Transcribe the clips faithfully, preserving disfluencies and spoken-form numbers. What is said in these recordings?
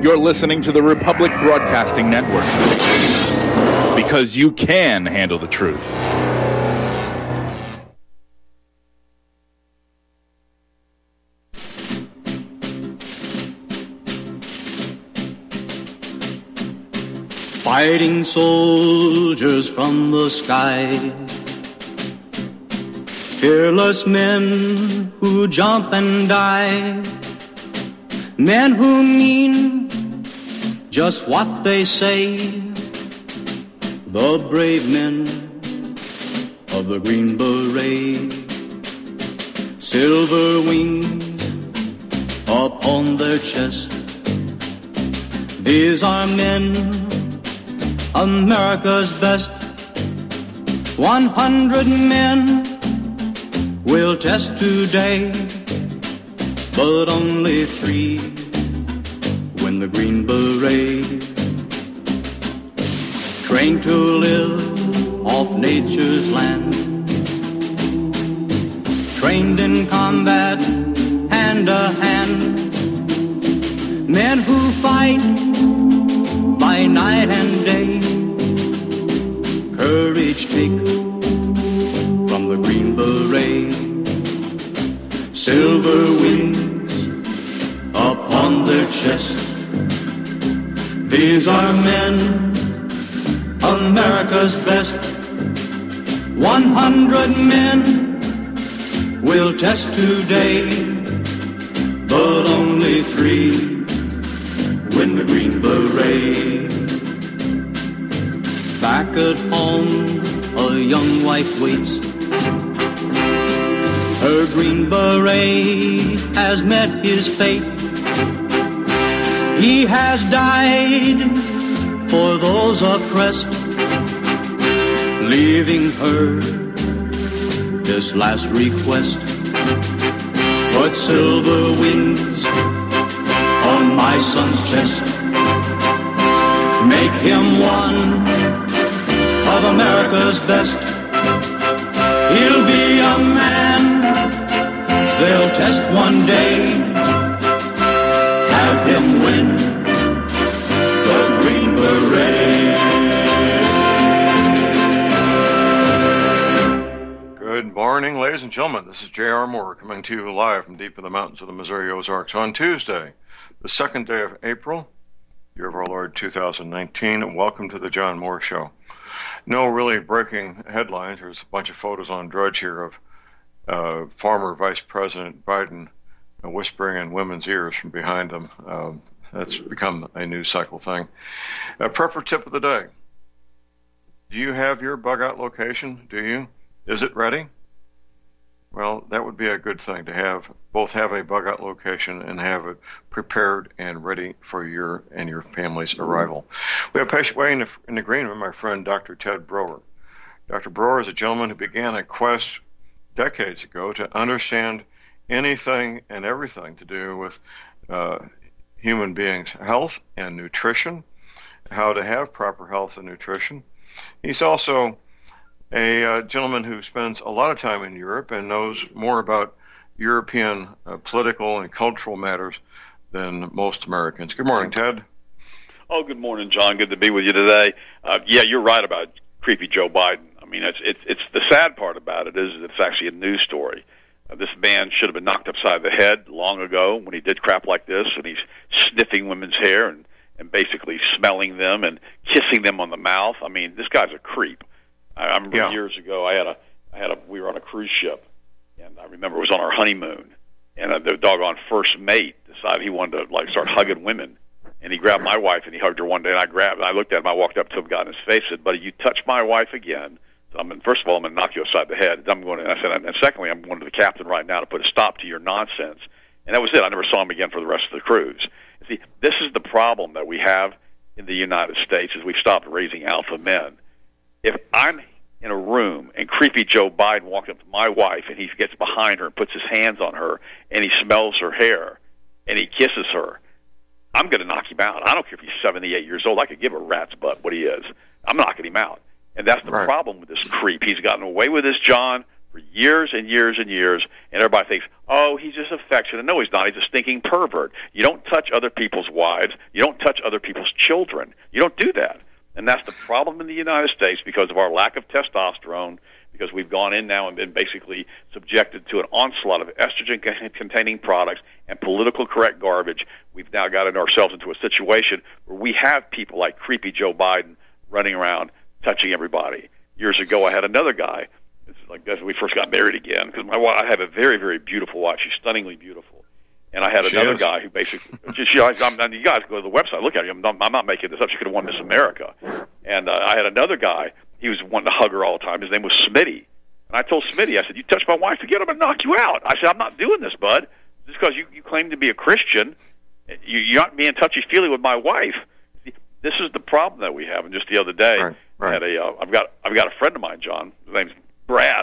You're listening to the Republic Broadcasting Network, because you can handle the truth. Fighting soldiers from the sky, fearless men who jump and die, men who mean just what they say, the brave men of the Green Beret, silver wings upon their chest. These are men, America's best. One hundred men will test today, but only three win the Green Beret. Trained to live off nature's land, trained in combat hand to hand, men who fight by night and day. Courage take from the Green Beret, silver wings upon their chest. These are men, America's best. One hundred men will test today, but only three win the Green Beret. Back at home, a young wife waits. Her Green Beret has met his fate. He has died for those oppressed, leaving her this last request. Put silver wings on my son's chest. Make him one of America's best. He'll be a man they'll test one day. Have him win the Green Beret. Good morning, ladies and gentlemen. This is J R. Moore coming to you live from deep in the mountains of the Missouri Ozarks on Tuesday, the second day of April, year of our Lord two thousand nineteen, and welcome to the John Moore Show. No really breaking headlines. There's a bunch of photos on Drudge here of uh, former Vice President Biden uh, whispering in women's ears from behind them. Uh, that's become a news cycle thing. Uh, prepper tip of the day. Do you have your bug out location? Do you? Is it ready? Well, that would be a good thing to have, both have a bug out location and have it prepared and ready for your and your family's arrival. We have a patient waiting in the green room, my friend Doctor Ted Broer. Doctor Broer is a gentleman who began a quest decades ago to understand anything and everything to do with uh, human beings' health and nutrition, how to have proper health and nutrition. He's also a uh, gentleman who spends a lot of time in Europe and knows more about European uh, political and cultural matters than most Americans. Good morning, Ted. Oh, good morning, John. Good to be with you today. Uh, yeah, you're right about creepy Joe Biden. I mean, it's it's, it's the sad part about it is it's actually a news story. Uh, this man should have been knocked upside the head long ago when he did crap like this, and he's sniffing women's hair and, and basically smelling them and kissing them on the mouth. I mean, this guy's a creep. I remember yeah. years ago, I had a, I had a, we were on a cruise ship, and I remember it was on our honeymoon, and the doggone first mate decided he wanted to like start hugging women, and he grabbed my wife and he hugged her one day, and I grabbed, I looked at him, I walked up to him, got in his face, said, "Buddy, you touch my wife again, so I'm, first of all, I'm going to knock you upside the head. I'm going to, I said, and secondly, I'm going to the captain right now to put a stop to your nonsense." And that was it. I never saw him again for the rest of the cruise. See, this is the problem that we have in the United States is we've stopped raising alpha men. If I'm in a room and creepy Joe Biden walks up to my wife and he gets behind her and puts his hands on her and he smells her hair and he kisses her, I'm going to knock him out. I don't care if he's seventy-eight years old. I could give a rat's butt what he is. I'm knocking him out. And that's the right. problem with this creep. He's gotten away with this, John, for years and years and years, and everybody thinks, oh, he's just affectionate. No, he's not. He's a stinking pervert. You don't touch other people's wives. You don't touch other people's children. You don't do that. And that's the problem in the United States because of our lack of testosterone, because we've gone in now and been basically subjected to an onslaught of estrogen-containing products and political correct garbage. We've now gotten ourselves into a situation where we have people like creepy Joe Biden running around touching everybody. Years ago, I had another guy. It's like as we first got married again, because my wife, I have a very, very beautiful wife. She's stunningly beautiful. And I had She another is. guy who basically, she, she, I'm, I'm, you guys go to the website, look at it. I'm not, I'm not making this up. She could have won Miss America. And uh, I had another guy. He was wanting to hug her all the time. His name was Smitty. And I told Smitty, I said, you touch my wife again, I'm going to knock you out. I said, I'm not doing this, bud. Just because you, you claim to be a Christian, you, you're not being touchy-feely with my wife. This is the problem that we have. And just the other day, Right, right. I had a, uh, I've got I've got a friend of mine, John. His name's Brad,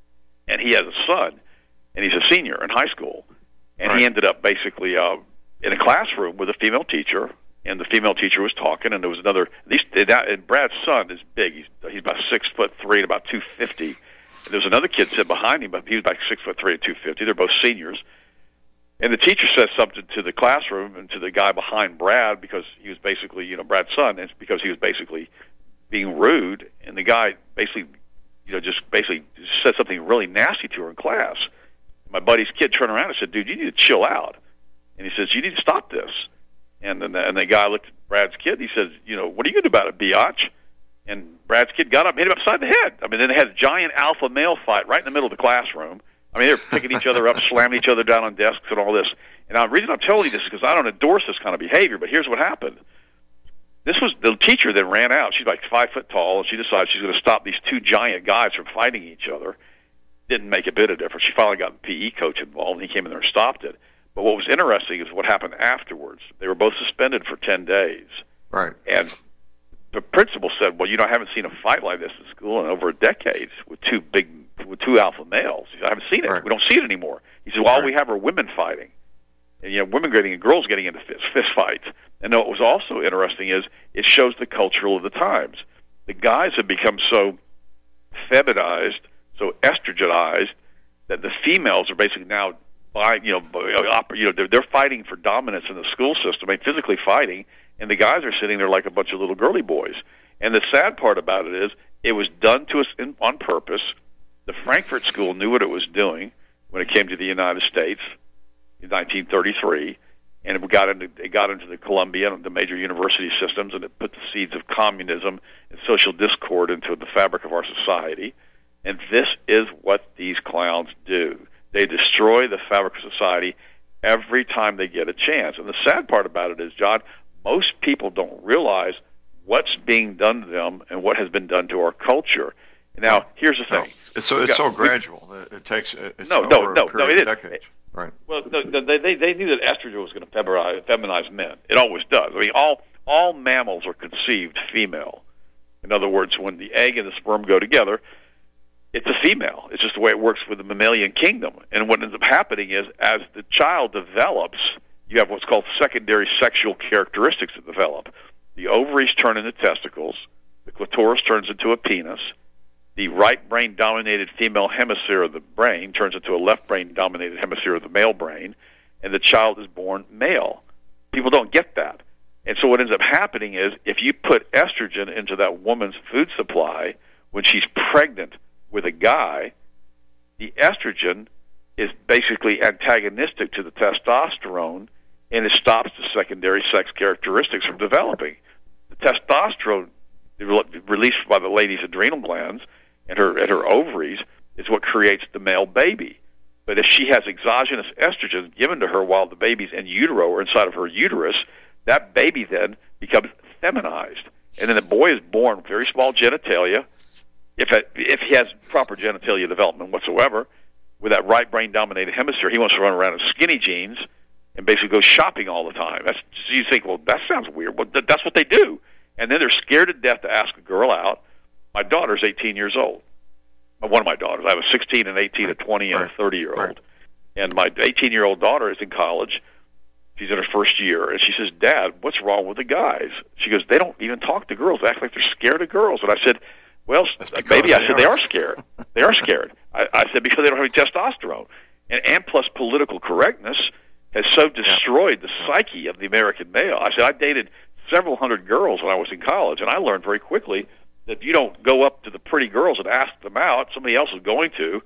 and he has a son, and he's a senior in high school. And Right. he ended up basically uh, in a classroom with a female teacher, and the female teacher was talking, and there was another. These, and Brad's son is big. He's he's about six foot three and about two fifty. And there was another kid sitting behind him, but he was about six foot three and two fifty. They're both seniors. And the teacher says something to the classroom and to the guy behind Brad because he was basically, you know, Brad's son, and it's because he was basically being rude. And the guy basically, you know, just basically said something really nasty to her in class. My buddy's kid turned around and said, dude, you need to chill out. And he says, you need to stop this. And then the, and the guy looked at Brad's kid. He says, you know, what are you going to do about it, biatch? And Brad's kid got up and hit him upside the head. I mean, then they had a giant alpha male fight right in the middle of the classroom. I mean, they were picking each other up, slamming each other down on desks and all this. And now, the reason I'm telling you this is because I don't endorse this kind of behavior, but here's what happened. This was the teacher that ran out. She's like five foot tall, and she decided she's going to stop these two giant guys from fighting each other. Didn't make a bit of difference. She finally got the P E coach involved, and he came in there and stopped it. But what was interesting is what happened afterwards. They were both suspended for ten days. Right. And the principal said, well, you know, I haven't seen a fight like this in school in over a decade with two big, with two alpha males. He said, I haven't seen it. Right. We don't see it anymore. He said, well, all Right. we have are women fighting. And, you know, women getting and girls getting into fist, fist fights. And what was also interesting is it shows the culture of the times. The guys have become so feminized, so estrogenized, that the females are basically now, by, you know, you know, they're, they're fighting for dominance in the school system, I mean, physically fighting, and the guys are sitting there like a bunch of little girly boys. And the sad part about it is it was done to us in, on purpose. The Frankfurt School knew what it was doing when it came to the United States in nineteen thirty-three, and it got into it got into the Columbia and the major university systems, and it put the seeds of communism and social discord into the fabric of our society. And this is what these clowns do. They destroy the fabric of society every time they get a chance. And the sad part about it is, John, most people don't realize what's being done to them and what has been done to our culture. Now, here's the No. thing. It's so, We it's got- so we- gradual. It, it takes it's No, over no, a no, period no, it of is. decades. Right. Well, no, no, they, they they knew that estrogen was going to feminize, feminize men. It always does. I mean, all all mammals are conceived female. In other words, when the egg and the sperm go together, it's a female. It's just the way it works with the mammalian kingdom. And what ends up happening is, as the child develops, you have what's called secondary sexual characteristics that develop. The ovaries turn into testicles. The clitoris turns into a penis. The right brain-dominated female hemisphere of the brain turns into a left brain-dominated hemisphere of the male brain, and the child is born male. People don't get that. And so what ends up happening is, if you put estrogen into that woman's food supply when she's pregnant with a guy, the estrogen is basically antagonistic to the testosterone, and it stops the secondary sex characteristics from developing. The testosterone released by the lady's adrenal glands and her and her ovaries is what creates the male baby. But if she has exogenous estrogen given to her while the baby's in utero or inside of her uterus, that baby then becomes feminized. And then the boy is born with very small genitalia, if it, if he has proper genitalia development whatsoever, with that right brain-dominated hemisphere. He wants to run around in skinny jeans and basically go shopping all the time. That's, you think, well, that sounds weird. Well, th- that's what they do. And then they're scared to death to ask a girl out. My daughter's eighteen years old. One of my daughters. I have a sixteen, and eighteen, a twenty, and a thirty-year-old. Right. And my eighteen-year-old daughter is in college. She's in her first year, and she says, Dad, what's wrong with the guys? She goes, they don't even talk to girls. They act like they're scared of girls. And I said, Well, maybe I said they are scared. They are scared. I, I said because they don't have any testosterone. And, and plus political correctness has so destroyed the psyche of the American male. I said I dated several hundred girls when I was in college, and I learned very quickly that if you don't go up to the pretty girls and ask them out, somebody else is going to,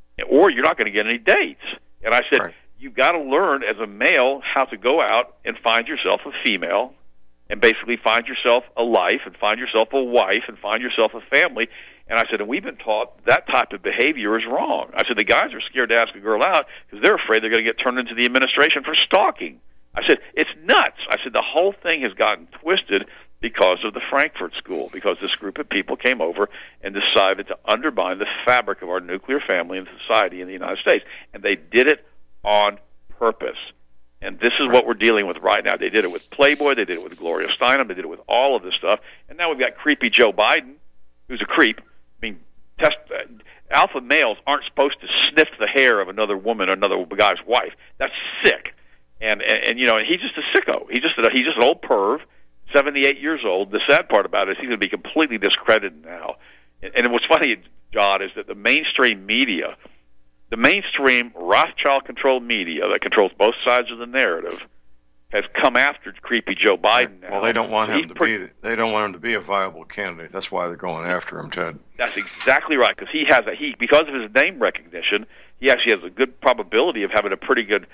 or you're not going to get any dates. And I said, right. You've got to learn as a male how to go out and find yourself a female and basically find yourself a life and find yourself a wife and find yourself a family. And I said, and we've been taught that type of behavior is wrong. I said, the guys are scared to ask a girl out because they're afraid they're going to get turned into the administration for stalking. I said, it's nuts. I said, the whole thing has gotten twisted because of the Frankfurt School, because this group of people came over and decided to undermine the fabric of our nuclear family and society in the United States. And they did it on purpose. And this is what we're dealing with right now. They did it with Playboy. They did it with Gloria Steinem. They did it with all of this stuff. And now we've got creepy Joe Biden, who's a creep. I mean, test, uh, alpha males aren't supposed to sniff the hair of another woman or another guy's wife. That's sick. And, and, and you know, he's just a sicko. He's just a, he's just an old perv, seventy-eight years old. The sad part about it is he's going to be completely discredited now. And, and what's funny, John, is that the mainstream media, the mainstream Rothschild-controlled media that controls both sides of the narrative, has come after creepy Joe Biden now. Well, they don't want him He's to pre- be. They don't want him to be a viable candidate. That's why they're going after him, Ted. That's exactly right, because he has a he because of his name recognition. He actually has a good probability of having a pretty good,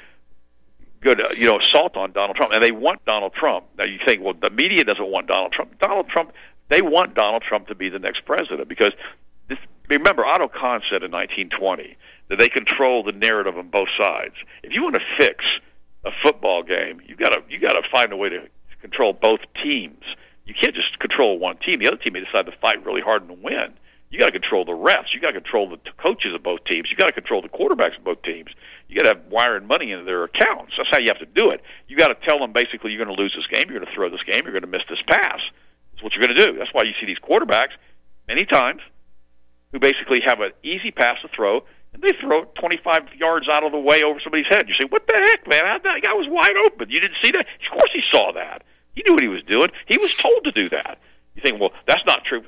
good uh, you know, assault on Donald Trump. And they want Donald Trump. Now you think, well, the media doesn't want Donald Trump. Donald Trump. They want Donald Trump to be the next president because this, remember, Otto Kahn said in nineteen twenty that they control the narrative on both sides. If you want to fix a football game, you got to you got to find a way to control both teams. You can't just control one team. The other team may decide to fight really hard and win. You got to control the refs. You got to control the coaches of both teams. You got to control the quarterbacks of both teams. You got to have wiring money into their accounts. That's how you have to do it. You got to tell them basically you're going to lose this game, you're going to throw this game, you're going to miss this pass. That's what you're going to do. That's why you see these quarterbacks many times who basically have an easy pass to throw, and they throw it twenty-five yards out of the way over somebody's head. You say, what the heck, man? That guy was wide open. You didn't see that? Of course he saw that. He knew what he was doing. He was told to do that. You think, well, that's not true.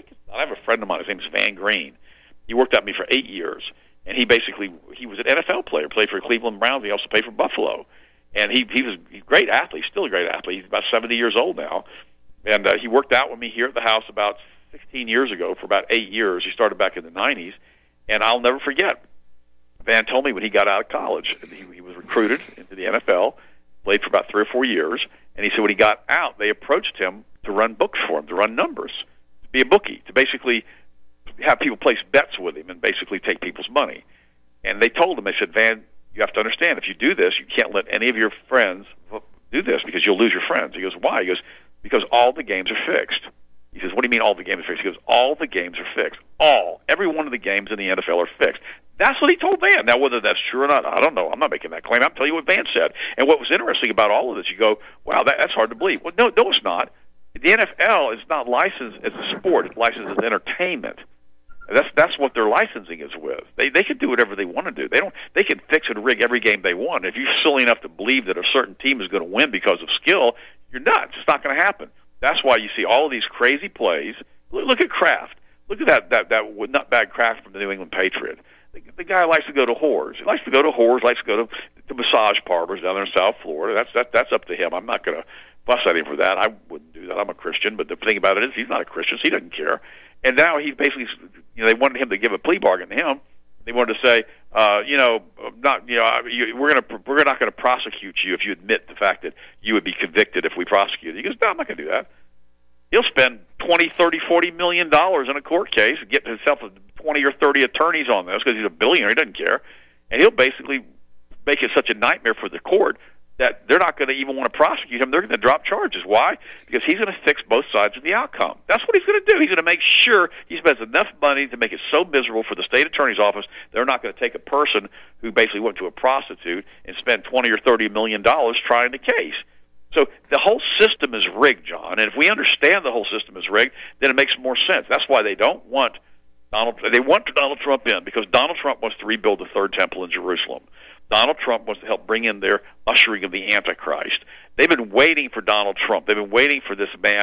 I have a friend of mine. His name is Van Green. He worked at me for eight years, and he basically he was an N F L player, played for Cleveland Browns. He also played for Buffalo, and he he was a great athlete, still a great athlete. He's about seventy years old now, and uh, he worked out with me here at the house about sixteen years ago for about eight years. He started back in the nineties. And I'll never forget, Van told me when he got out of college, he, he was recruited into the N F L, played for about three or four years, and he said when he got out, they approached him to run books for him, to run numbers, to be a bookie, to basically have people place bets with him and basically take people's money. And they told him, they said, Van, you have to understand, if you do this, you can't let any of your friends do this because you'll lose your friends. He goes, why? He goes, because all the games are fixed. He says, what do you mean all the games are fixed? He goes, all the games are fixed. All. Every one of the games in the N F L are fixed. That's what he told Van. Now, whether that's true or not, I don't know. I'm not making that claim. I'm telling you what Van said. And what was interesting about all of this, you go, wow, that, that's hard to believe. Well, no, no, it's not. The N F L is not licensed as a sport. It's licensed as entertainment. That's that's what their licensing is with. They they can do whatever they want to do. They don't. They can fix and rig every game they want. If you're silly enough to believe that a certain team is going to win because of skill, you're nuts. It's not going to happen. That's why you see all of these crazy plays. Look, look at Kraft. Look at that that that nutbag Kraft from the New England Patriot. The, the guy likes to go to whores. He likes to go to whores. Likes to go to, to massage parlors down there in South Florida. That's that that's up to him. I'm not going to fuss at him for that. I wouldn't do that. I'm a Christian. But the thing about it is, he's not a Christian. So he doesn't care. And now he's basically, you know, they wanted him to give a plea bargain to him. They wanted to say, uh, you know, not, you know, you, we're going to, we're not going to prosecute you if you admit the fact that you would be convicted if we prosecuted. He goes, no, I'm not going to do that. He'll spend twenty, thirty, forty million dollars in a court case and get himself twenty or thirty attorneys on this because he's a billionaire. He doesn't care, and he'll basically make it such a nightmare for the court that they're not going to even want to prosecute him. They're going to drop charges. Why? Because he's going to fix both sides of the outcome. That's what he's going to do. He's going to make sure he spends enough money to make it so miserable for the state attorney's office they're not going to take a person who basically went to a prostitute and spend twenty or thirty million dollars trying the case. So the whole system is rigged, John. And if we understand the whole system is rigged, then it makes more sense. That's why they don't want Donald. They want Donald Trump in because Donald Trump wants to rebuild the third temple in Jerusalem. Donald Trump wants to help bring in their ushering of the Antichrist. They've been waiting for Donald Trump. They've been waiting for this man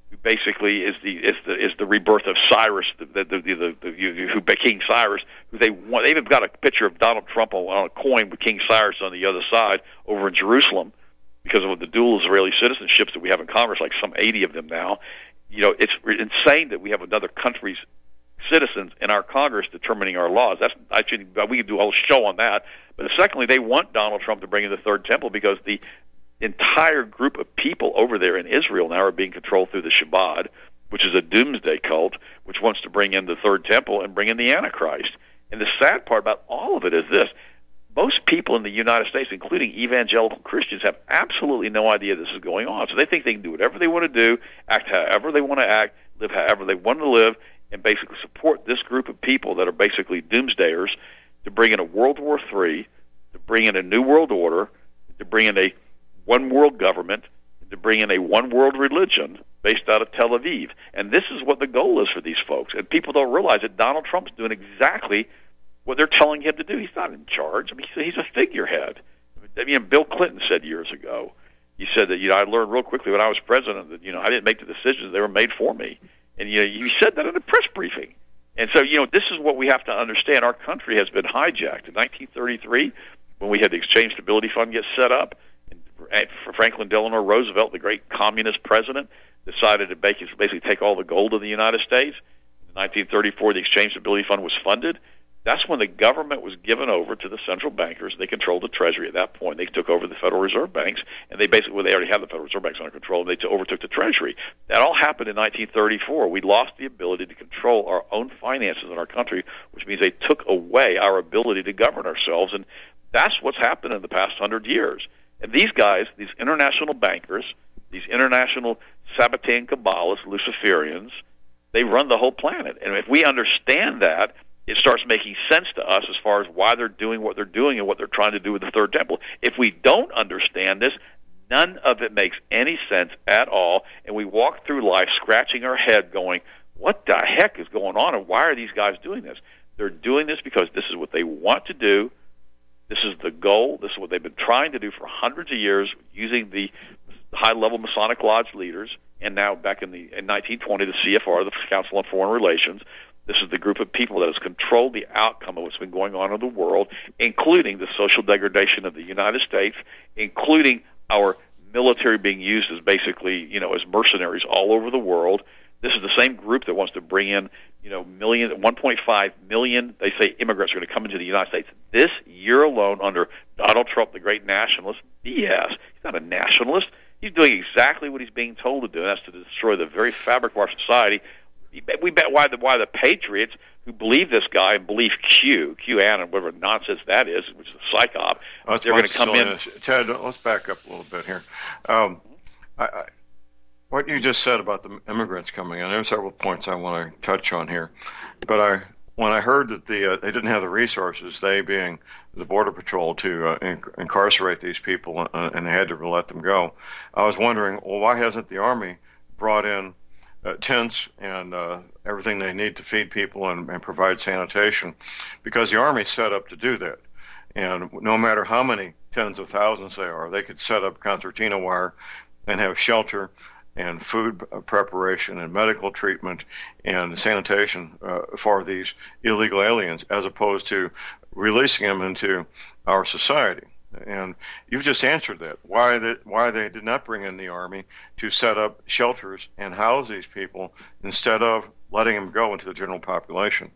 who basically is the is the is the rebirth of Cyrus, the the the, the, the, the who King Cyrus, who they want. They've even got a picture of Donald Trump on, on a coin with King Cyrus on the other side over in Jerusalem, because of the dual Israeli citizenships that we have in Congress, like some eighty of them now. You know, it's insane that we have another country's citizens in our Congress determining our laws. That's I should we could do a whole show on that. But secondly, they want Donald Trump to bring in the third temple because the entire group of people over there in Israel now are being controlled through the Shabbat, which is a doomsday cult, which wants to bring in the third temple and bring in the Antichrist. And the sad part about all of it is this: most people in the United States, including evangelical Christians, have absolutely no idea this is going on. So they think they can do whatever they want to do, act however they want to act, live however they want to live, and basically support this group of people that are basically doomsdayers to bring in a World War Three, to bring in a new world order, to bring in a one world government, to bring in a one world religion based out of Tel Aviv. And this is what the goal is for these folks. And people don't realize that Donald Trump's doing exactly what they're telling him to do. He's not in charge. I mean, he's a figurehead. I mean, Bill Clinton said years ago, he said that, you know, I learned real quickly when I was president that, you know, I didn't make the decisions. They were made for me. And, you know, he said that in a press briefing. And so, you know, this is what we have to understand. Our country has been hijacked. In nineteen thirty-three, when we had the Exchange Stability Fund get set up, and Franklin Delano Roosevelt, the great communist president, decided to basically take all the gold of the United States. In nineteen thirty-four, the Exchange Stability Fund was funded. That's when the government was given over to the central bankers. They controlled the Treasury at that point. They took over the Federal Reserve Banks, and they basically, well, they already had the Federal Reserve Banks under control, and they t- overtook the Treasury. That all happened in nineteen thirty-four. We lost the ability to control our own finances in our country, which means they took away our ability to govern ourselves, and that's what's happened in the past hundred years. And these guys, these international bankers, these international Sabbatean Kabbalists, Luciferians, they run the whole planet. And if we understand that, it starts making sense to us as far as why they're doing what they're doing and what they're trying to do with the third temple. If we don't understand this, none of it makes any sense at all, and we walk through life scratching our head going, what the heck is going on, and why are these guys doing this? They're doing this because this is what they want to do. This is the goal. This is what they've been trying to do for hundreds of years using the high-level Masonic Lodge leaders, and now back in the in nineteen twenty, the C F R, the Council on Foreign Relations. This is the group of people that has controlled the outcome of what's been going on in the world, including the social degradation of the United States, including our military being used as basically, you know, as mercenaries all over the world. This is the same group that wants to bring in, you know, million, one point five million, they say, immigrants are going to come into the United States this year alone under Donald Trump, the great nationalist. B S. He's not a nationalist. He's doing exactly what he's being told to do, and that's to destroy the very fabric of our society. We bet why the why the patriots who believe this guy and believe Q, QAnon, whatever nonsense that is, which is a psyop, oh, they're going to come in. Ted, let's back up a little bit here. Um, I, I, what you just said about the immigrants coming in, there are several points I want to touch on here. But I, when I heard that the uh, they didn't have the resources, they being the Border Patrol, to uh, inc- incarcerate these people, uh, and they had to let them go, I was wondering, well, why hasn't the Army brought in Uh, tents and uh, everything they need to feed people and, and provide sanitation, because the Army's set up to do that. And no matter how many tens of thousands they are, they could set up concertina wire and have shelter and food preparation and medical treatment and sanitation uh, for these illegal aliens, as opposed to releasing them into our society. And you've just answered that. Why that? Why they did not bring in the Army to set up shelters and house these people instead of letting them go into the general population?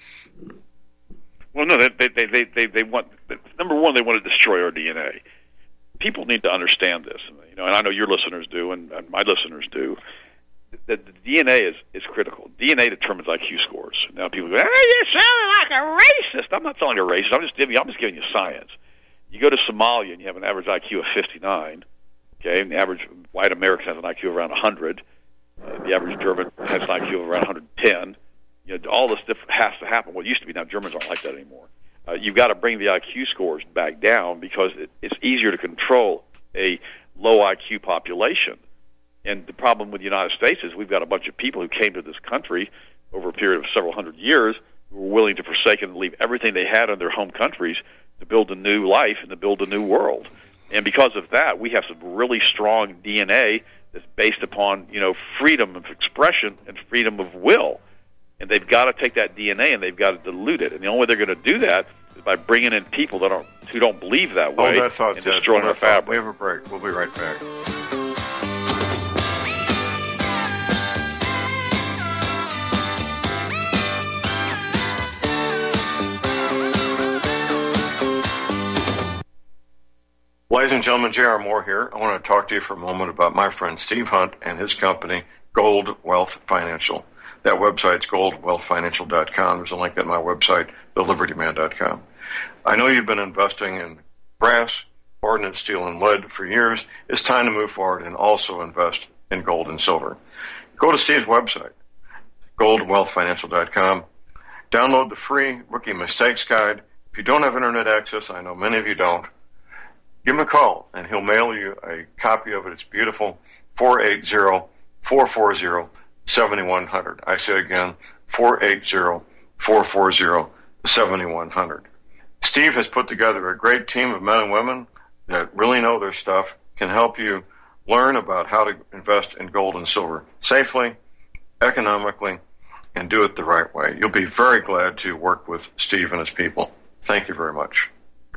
Well, no, they they they they, they want, number one, they want to destroy our D N A. People need to understand this, you know, and I know your listeners do, and, and my listeners do. That the D N A is, is critical. D N A determines I Q scores. Now people go, "Hey, you're sounding like a racist." I'm not sounding like a racist. I'm just giving I'm just giving you science. You go to Somalia and you have an average I Q of fifty-nine, okay, and the average white American has an I Q of around one hundred. Uh, the average German has an I Q of around one hundred ten. You know, all this stuff has to happen. What used to be, now Germans aren't like that anymore. Uh, you've got to bring the I Q scores back down because it, it's easier to control a low I Q population. And the problem with the United States is we've got a bunch of people who came to this country over a period of several hundred years who were willing to forsake and leave everything they had in their home countries to build a new life and to build a new world. And because of that, we have some really strong D N A that's based upon, you know, freedom of expression and freedom of will. And they've got to take that D N A and they've got to dilute it. And the only way they're going to do that is by bringing in people that don't, who don't believe that way Hold that thought, and Ted. destroying Hold our that thought. fabric. We have a break. We'll be right back. Ladies and gentlemen, J R. Moore here. I want to talk to you for a moment about my friend Steve Hunt and his company, Gold Wealth Financial. That website's gold wealth financial dot com. There's a link at my website, the liberty man dot com. I know you've been investing in brass, ordnance, steel, and lead for years. It's time to move forward and also invest in gold and silver. Go to Steve's website, gold wealth financial dot com. Download the free Rookie Mistakes Guide. If you don't have internet access, I know many of you don't, give him a call, and he'll mail you a copy of it. It's beautiful, four eight zero, four four zero, seven one zero zero. I say again, four eight zero, four four zero, seven one zero zero. Steve has put together a great team of men and women that really know their stuff, can help you learn about how to invest in gold and silver safely, economically, and do it the right way. You'll be very glad to work with Steve and his people. Thank you very much.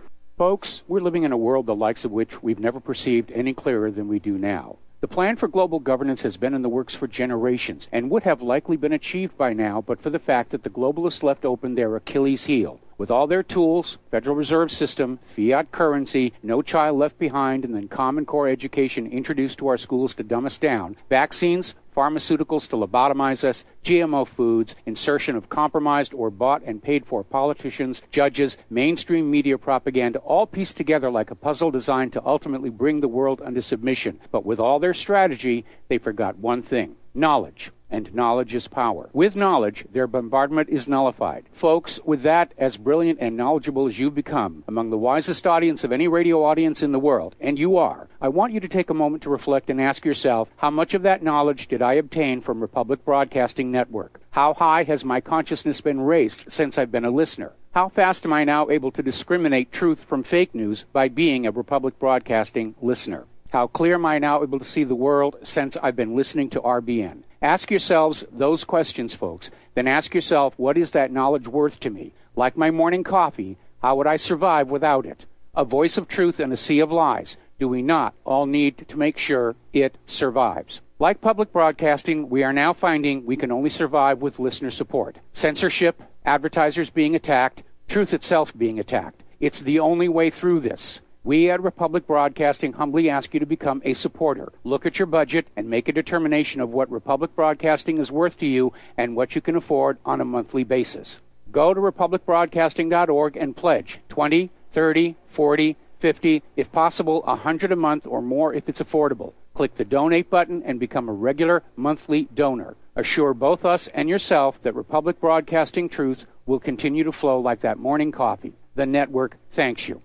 Folks, we're living in a world the likes of which we've never perceived any clearer than we do now. The plan for global governance has been in the works for generations and would have likely been achieved by now but for the fact that the globalists left open their Achilles heel. With all their tools, Federal Reserve System, fiat currency, no child left behind, and then Common Core education introduced to our schools to dumb us down, vaccines, pharmaceuticals to lobotomize us, G M O foods, insertion of compromised or bought and paid for politicians, judges, mainstream media propaganda, all pieced together like a puzzle designed to ultimately bring the world under submission. But with all their strategy, they forgot one thing: knowledge. And knowledge is power. With knowledge, their bombardment is nullified. Folks, with that, as brilliant and knowledgeable as you've become, among the wisest audience of any radio audience in the world, and you are, I want you to take a moment to reflect and ask yourself, how much of that knowledge did I obtain from Republic Broadcasting Network? How high has my consciousness been raised since I've been a listener? How fast am I now able to discriminate truth from fake news by being a Republic Broadcasting listener? How clear am I now able to see the world since I've been listening to R B N? Ask yourselves those questions, folks. Then ask yourself, what is that knowledge worth to me? Like my morning coffee, how would I survive without it? A voice of truth in a sea of lies. Do we not all need to make sure it survives? Like public broadcasting, we are now finding we can only survive with listener support. Censorship, advertisers being attacked, truth itself being attacked. It's the only way through this. We at Republic Broadcasting humbly ask you to become a supporter. Look at your budget and make a determination of what Republic Broadcasting is worth to you and what you can afford on a monthly basis. Go to republic broadcasting dot org and pledge twenty, thirty, forty, fifty, if possible, one hundred a month or more if it's affordable. Click the donate button and become a regular monthly donor. Assure both us and yourself that Republic Broadcasting truth will continue to flow like that morning coffee. The network thanks you.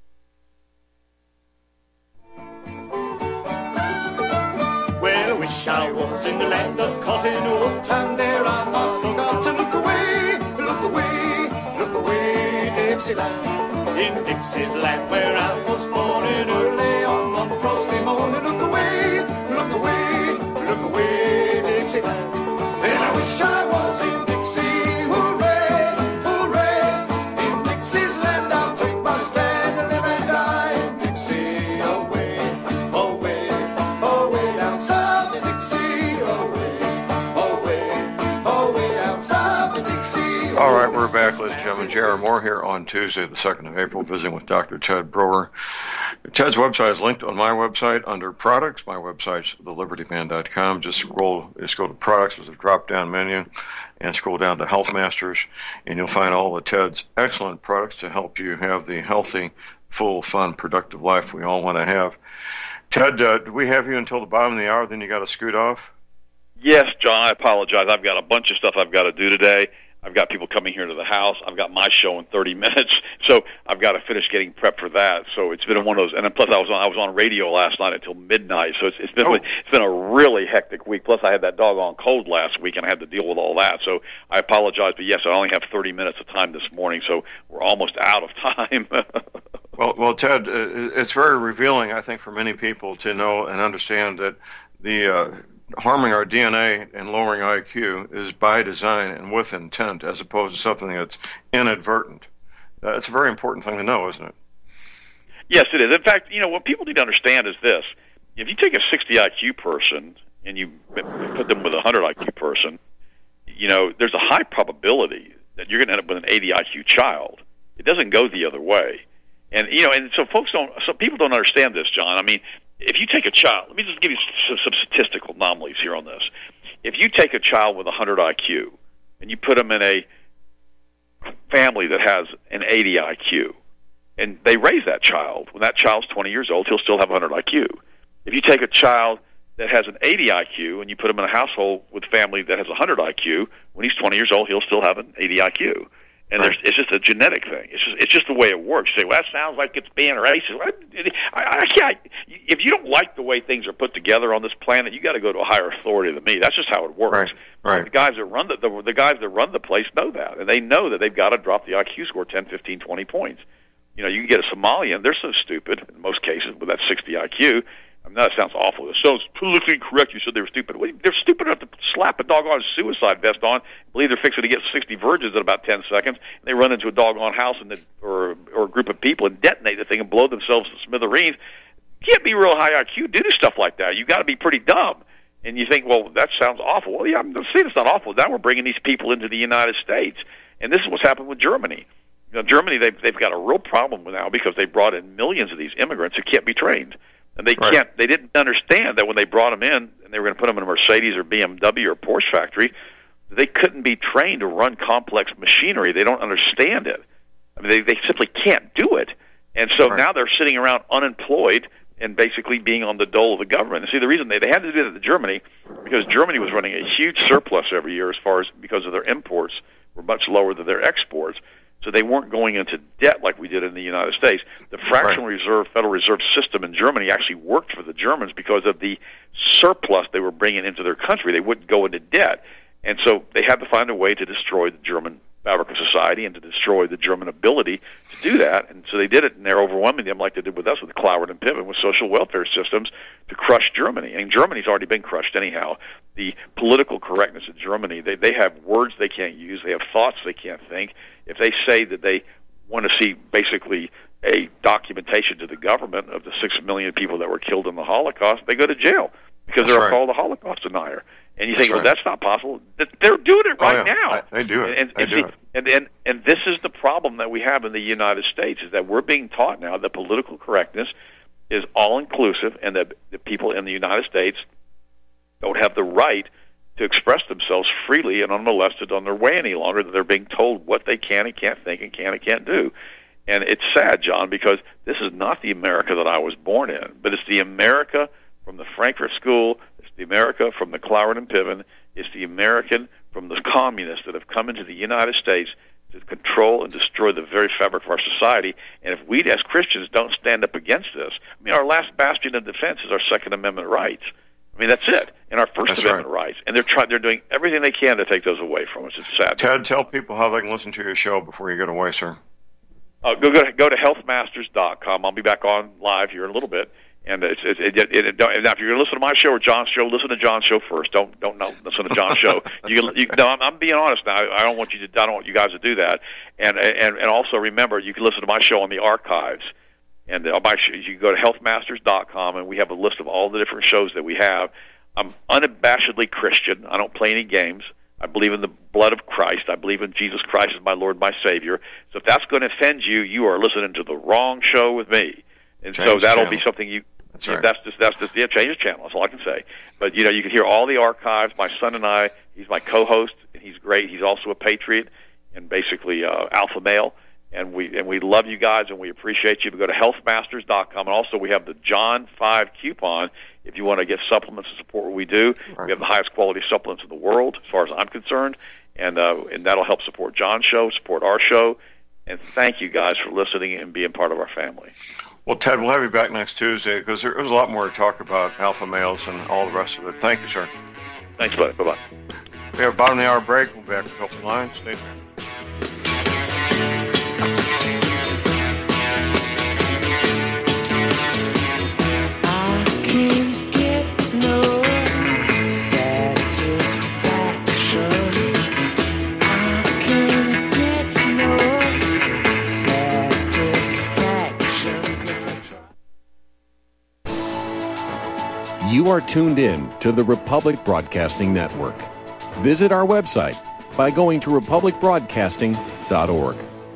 Well, I wish I was in the land of cotton wool, and there I might forgot to look away, look away, look away, Dixieland. In Dixie's land where I was born in early on, on a frosty morning, look away, look away, look away, Dixieland. And I wish I was in Dixie, hooray, hooray. In Dixie's land I'll take my stand and live and die in Dixie, away, away, away down south in Dixie, away, away, away down south in Dixie. All right, we're back, ladies and gentlemen. J R. Moore here on Tuesday, the second of April, visiting with Doctor Ted Broer. Ted's website is linked on my website under products. My website's the liberty man dot com. Just scroll, just go to products. There's a drop-down menu, and scroll down to Health Masters, and you'll find all of Ted's excellent products to help you have the healthy, full, fun, productive life we all want to have. Ted, uh, do we have you until the bottom of the hour, then you got to scoot off? Yes, John, I apologize. I've got a bunch of stuff I've got to do today. I've got people coming here to the house. I've got my show in thirty minutes, so I've got to finish getting prepped for that. So it's been one of those, and then plus I was on I was on radio last night until midnight. So it's, it's been oh. it's been a really hectic week. Plus I had that doggone cold last week, and I had to deal with all that. So I apologize, but yes, I only have thirty minutes of time this morning, so we're almost out of time. well, well, Ted, it's very revealing, I think, for many people to know and understand that the uh, harming our D N A and lowering I Q is by design and with intent, as opposed to something that's inadvertent. Uh, it's a very important thing to know, isn't it? Yes, it is. In fact, you know, what people need to understand is this. If you take a sixty I Q person and you put them with a one hundred I Q person, you know, there's a high probability that you're going to end up with an eighty I Q child. It doesn't go the other way. And, you know, and so folks don't, so people don't understand this, John. I mean, if you take a child, let me just give you some, some statistical anomalies here on this. If you take a child with a one hundred I Q and you put them in a family that has an eighty I Q, and they raise that child, when that child's twenty years old, he'll still have one hundred I Q. If you take a child that has an eighty I Q and you put him in a household with a family that has one hundred I Q, when he's twenty years old, he'll still have an eighty I Q. And right. there's, it's just a genetic thing. It's just, it's just the way it works. You say, well, that sounds like it's being racist. I, I can't. If you don't like the way things are put together on this planet, you got to go to a higher authority than me. That's just how it works. Right. Right. The guys that run the, the the guys that run the place know that, and they know that they've got to drop the I Q score ten, fifteen, twenty points. You know, you can get a Somalian. They're so stupid in most cases with that sixty I Q. I mean, that sounds awful. It sounds politically incorrect. You said they were stupid. Well, they're stupid enough to slap a doggone suicide vest on, believe they're fixing to get sixty virgins in about ten seconds, and they run into a doggone house and the, or, or a group of people and detonate the thing and blow themselves to smithereens. You can't be real high I Q to do stuff like that. You got to be pretty dumb. And you think, well, that sounds awful. Well, yeah, I'm saying it's not awful. Now we're bringing these people into the United States, and this is what's happened with Germany. You know, Germany, they've, they've got a real problem now because they brought in millions of these immigrants who can't be trained. And they right. can't. They didn't understand that when they brought them in, and they were going to put them in a Mercedes or B M W or Porsche factory, they couldn't be trained to run complex machinery. They don't understand it. I mean, they they simply can't do it. And so right. now they're sitting around unemployed and basically being on the dole of the government. And see, the reason they they had to do that to Germany because Germany was running a huge surplus every year as far as because of their imports were much lower than their exports. So they weren't going into debt like we did in the United States. The fractional right. reserve, Federal Reserve system in Germany actually worked for the Germans because of the surplus they were bringing into their country. They wouldn't go into debt. And so they had to find a way to destroy the German fabric of society and to destroy the German ability to do that. And so they did it, and they're overwhelming them like they did with us with Cloward and Piven with social welfare systems to crush Germany. And Germany's already been crushed anyhow. The political correctness in Germany, they, they have words they can't use. They have thoughts they can't think. If they say that they want to see basically a documentation to the government of the six million people that were killed in the Holocaust, they go to jail because That's they're right. called a Holocaust denier. And you That's think, well, right. that's not possible. They're doing it right oh, yeah. now. I, they do it. And, and, they and, do see, it. and, and, and this is the problem that we have in the United States, is that we're being taught now that political correctness is all-inclusive and that the people in the United States don't have the right to express themselves freely and unmolested on their way any longer, that they're being told what they can and can't think and can and can't do. And it's sad, John, because this is not the America that I was born in, but it's the America from the Frankfurt School, it's the America from the Cloward and Piven, it's the American from the communists that have come into the United States to control and destroy the very fabric of our society. And if we as Christians don't stand up against this, I mean, our last bastion of defense is our Second Amendment rights. I mean, that's it. And our First That's Amendment right. rights. And they're trying, they're doing everything they can to take those away from us. It's sad. Ted, tell people how they can listen to your show before you get away, sir. Uh, go, go, go to health masters dot com. I'll be back on live here in a little bit. And it's, it's, it, it, it, don't, now, if you're going to listen to my show or John's show, listen to John's show first. Don't don't no, listen to John's show. You, you, no, I'm, I'm being honest now. I don't want you to. I don't want you guys to do that. And and and also remember, you can listen to my show on the archives. And uh, my show, you can go to health masters dot com, and we have a list of all the different shows that we have. I'm unabashedly Christian. I don't play any games. I believe in the blood of Christ. I believe in Jesus Christ as my Lord, my Savior. So if that's going to offend you, you are listening to the wrong show with me. And Change so that'll channel. be something you. That's Yeah, right. that's just that's just yeah. Change the channel. That's all I can say. But you know, you can hear all the archives. My son and I. He's my co-host, and he's great. He's also a patriot and basically uh, alpha male. And we and we love you guys, and we appreciate you. But go to health masters dot com, and also we have the John five coupon if you want to get supplements to support what we do. Right. We have the highest quality supplements in the world, as far as I'm concerned, and uh, and that'll help support John's show, support our show. And thank you guys for listening and being part of our family. Well, Ted, we'll have you back next Tuesday because there was a lot more to talk about alpha males and all the rest of it. Thank you, sir. Thanks, buddy. Bye-bye. We have a bottom of the hour break. We'll be back with open lines. Stay tuned. I can't get no are tuned in to the Republic Broadcasting Network. Visit our website by going to republic broadcasting dot org.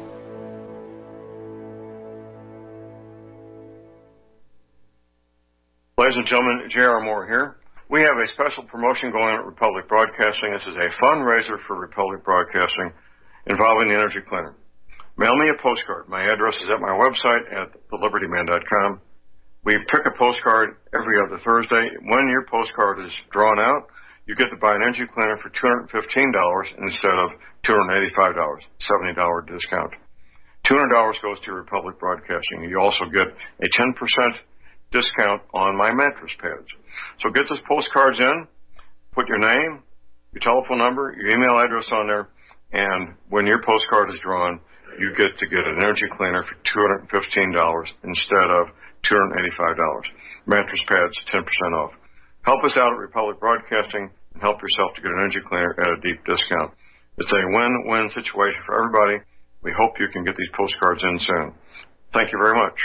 Ladies and gentlemen, J R. Moore here. We have a special promotion going on at Republic Broadcasting. This is a fundraiser for Republic Broadcasting involving the Energy Cleaner. Mail me a postcard. My address is at my website at the liberty man dot com. We pick a postcard every other Thursday. When your postcard is drawn out, you get to buy an Energy Cleaner for two hundred fifteen dollars instead of two hundred eighty-five dollars, seventy dollars discount. two hundred dollars goes to Republic Broadcasting. You also get a ten percent discount on my mattress pads. So get those postcards in, put your name, your telephone number, your email address on there, and when your postcard is drawn, you get to get an Energy Cleaner for two hundred fifteen dollars instead of two hundred eighty-five dollars. Mattress pads, ten percent off. Help us out at Republic Broadcasting and help yourself to get an Energy Cleaner at a deep discount. It's a win-win situation for everybody. We hope you can get these postcards in soon. Thank you very much.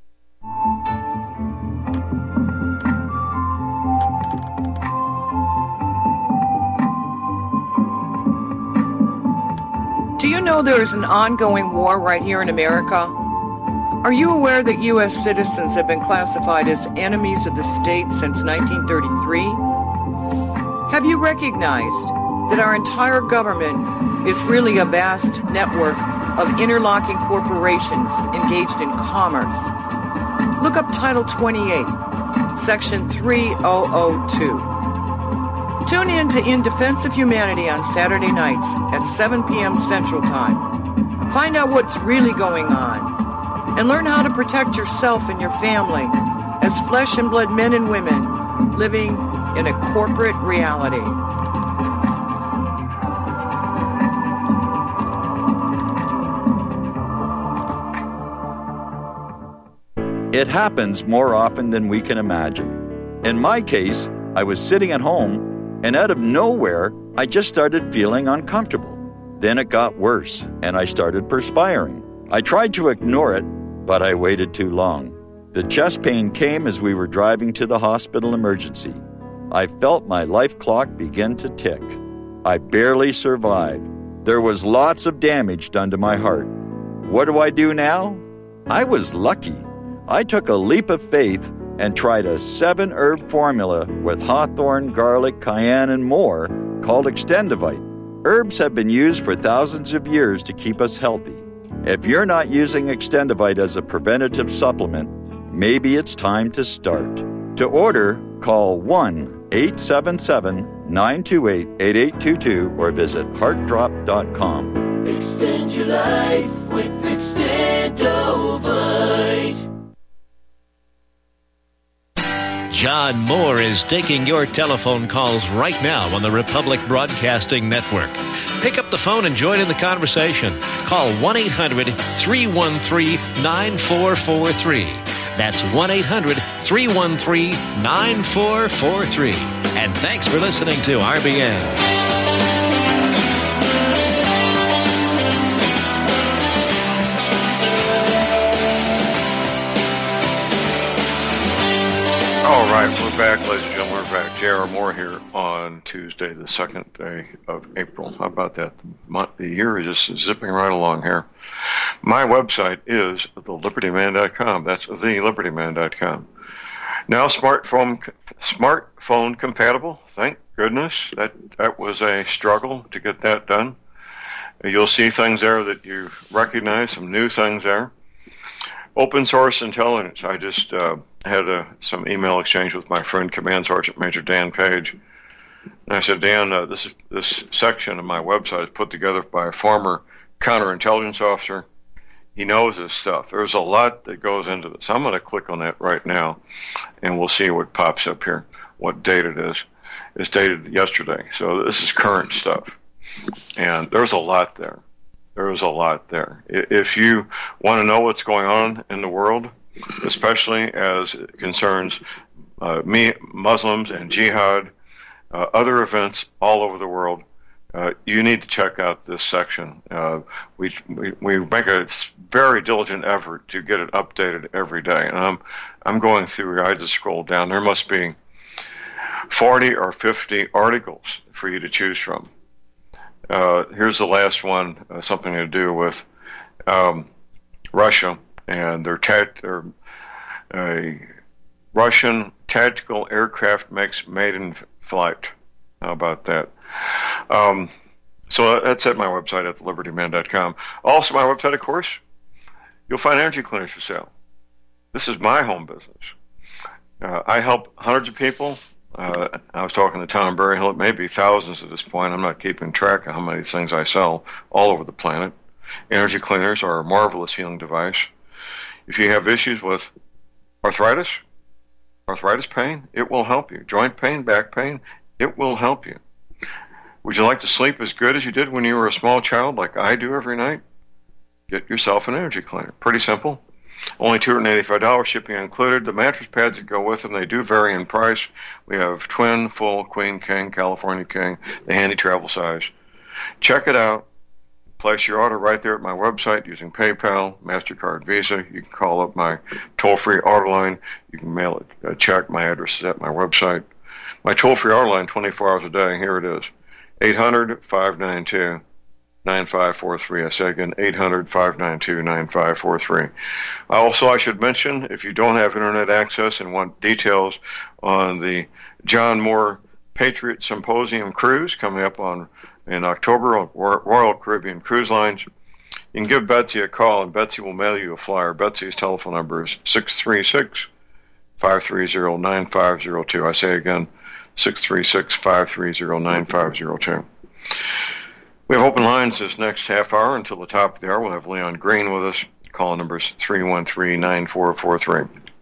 Do you know there is an ongoing war right here in America? Are you aware that U S citizens have been classified as enemies of the state since nineteen thirty-three? Have you recognized that our entire government is really a vast network of interlocking corporations engaged in commerce? Look up Title twenty-eight, Section three thousand two. Tune in to In Defense of Humanity on Saturday nights at seven p.m. Central Time. Find out what's really going on and learn how to protect yourself and your family as flesh and blood men and women living in a corporate reality. It happens more often than we can imagine. In my case, I was sitting at home, and out of nowhere, I just started feeling uncomfortable. Then it got worse, and I started perspiring. I tried to ignore it, but I waited too long. The chest pain came as we were driving to the hospital emergency. I felt my life clock begin to tick. I barely survived. There was lots of damage done to my heart. What do I do now? I was lucky. I took a leap of faith and tried a seven-herb formula with hawthorn, garlic, cayenne, and more called Extendivite. Herbs have been used for thousands of years to keep us healthy. If you're not using Extendivite as a preventative supplement, maybe it's time to start. To order, call one eight seven seven, nine two eight, eight eight two two or visit heart drop dot com. Extend your life with Extendovite. John Moore is taking your telephone calls right now on the Republic Broadcasting Network. Pick up the phone and join in the conversation. Call one eight hundred, three one three, nine four four three. That's one eight hundred, three one three, nine four four three. And thanks for listening to R B N. All right, we're back, ladies and gentlemen. We're back. J R. Moore here on Tuesday, the second day of April. How about that? The, month, the year is just zipping right along here. My website is the liberty man dot com. That's the liberty man dot com. Now, smartphone smartphone compatible. Thank goodness. That that was a struggle to get that done. You'll see things there that you recognize, some new things there. Open source intelligence. I just uh, had a, some email exchange with my friend Command Sergeant Major Dan Page. And I said, Dan, uh, this, this section of my website is put together by a former counterintelligence officer. He knows this stuff. There's a lot that goes into this. I'm going to click on that right now, and we'll see what pops up here, what date it is. It's dated yesterday, so this is current stuff. And there's a lot there. There's a lot there. If you want to know what's going on in the world, especially as it concerns uh, me, Muslims and jihad, uh, other events all over the world, uh, you need to check out this section. Uh, we, we we make a very diligent effort to get it updated every day. And I'm I'm going through. I just scrolled down. There must be forty or fifty articles for you to choose from. Uh, here's the last one, uh, something to do with um, Russia and their, ta- their uh, Russian tactical aircraft makes maiden flight. How about that? Um, so that's at my website at the liberty man dot com. Also, my website, of course, you'll find energy cleaners for sale. This is my home business. Uh, I help hundreds of people. Uh, I was talking to Tom Berryhill. It may be thousands at this point. I'm not keeping track of how many things I sell all over the planet. Energy cleaners are a marvelous healing device. If you have issues with arthritis, arthritis pain, it will help you. Joint pain, back pain, it will help you. Would you like to sleep as good as you did when you were a small child, like I do every night? Get yourself an energy cleaner. Pretty simple. Only two hundred eighty-five dollars, shipping included. The mattress pads that go with them, they do vary in price. We have twin, full, queen, king, California king, the handy travel size. Check it out. Place your order right there at my website using PayPal, MasterCard, Visa. You can call up my toll-free order line. You can mail it, a check. My address is at my website. My toll-free order line, twenty-four hours a day. Here it is, eight hundred, five nine two, nine five four three. I say again, eight hundred, five nine two, nine five four three. Also, I should mention, if you don't have Internet access and want details on the John Moore Patriot Symposium cruise coming up on in October on Royal Caribbean Cruise Lines, you can give Betsy a call, and Betsy will mail you a flyer. Betsy's telephone number is six three six, five three zero, nine five zero two. I say again, six three six, five three zero, nine five zero two. We have open lines this next half hour until the top of the hour. We'll have Leon Green with us. Call numbers three one three, nine four four three.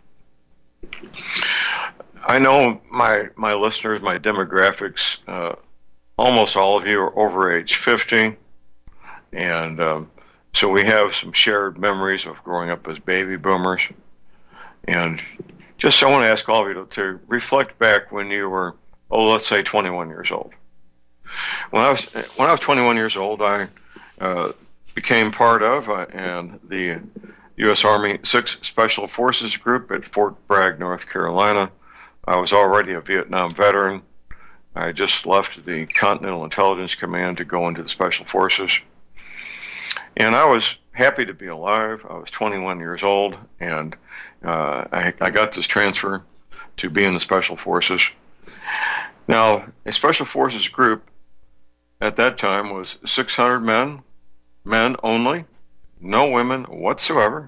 I know my my listeners, my demographics, uh, almost all of you are over age fifty, and um, so we have some shared memories of growing up as baby boomers. And just I want to ask all of you to, to reflect back when you were, oh, let's say twenty-one years old. When I was when I was twenty-one years old, I uh, became part of uh, and the U S Army sixth Special Forces Group at Fort Bragg, North Carolina. I was already a Vietnam veteran. I just left the Continental Intelligence Command to go into the Special Forces. And I was happy to be alive. I was twenty-one years old, and uh, I, I got this transfer to be in the Special Forces. Now, a Special Forces group at that time was six hundred men, men only, no women whatsoever.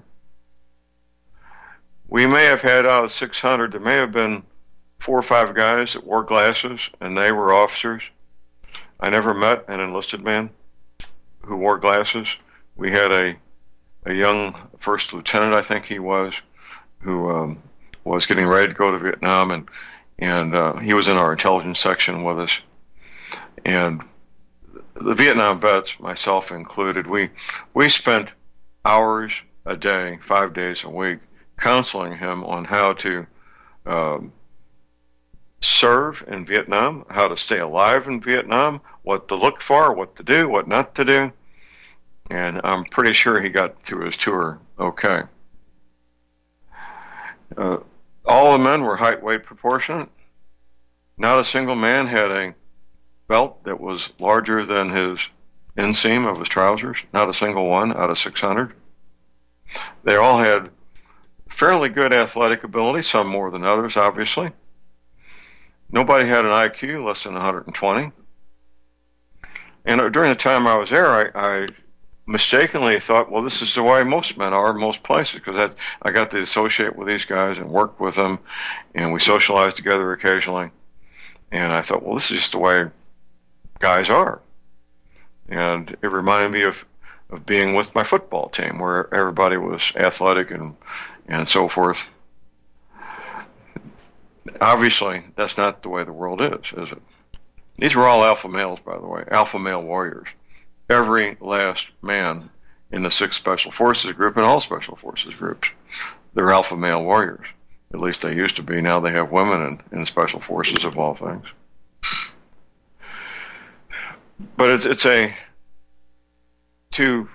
We may have had out of six hundred, there may have been four or five guys that wore glasses, and they were officers. I never met an enlisted man who wore glasses. We had a a young first lieutenant, I think he was, who um, was getting ready to go to Vietnam, and and uh, he was in our intelligence section with us. And the Vietnam vets, myself included, we we spent hours a day, five days a week, counseling him on how to um, serve in Vietnam, how to stay alive in Vietnam, what to look for, what to do, what not to do. And I'm pretty sure he got through his tour okay. Uh, all the men were height, weight proportionate. Not a single man had a belt that was larger than his inseam of his trousers. Not a single one out of six hundred. They all had fairly good athletic ability, some more than others, obviously. Nobody had an I Q less than one hundred twenty. And during the time I was there, I, I mistakenly thought, well, this is the way most men are in most places, because I got to associate with these guys and work with them, and we socialized together occasionally. And I thought, well, this is just the way guys are. And it reminded me of, of being with my football team, where everybody was athletic and, and so forth. Obviously, that's not the way the world is, is it? These were all alpha males, by the way, alpha male warriors. Every last man in the sixth Special Forces group and all Special Forces groups, they're alpha male warriors. At least they used to be. Now they have women in, in Special Forces, of all things. But it's, it's a, to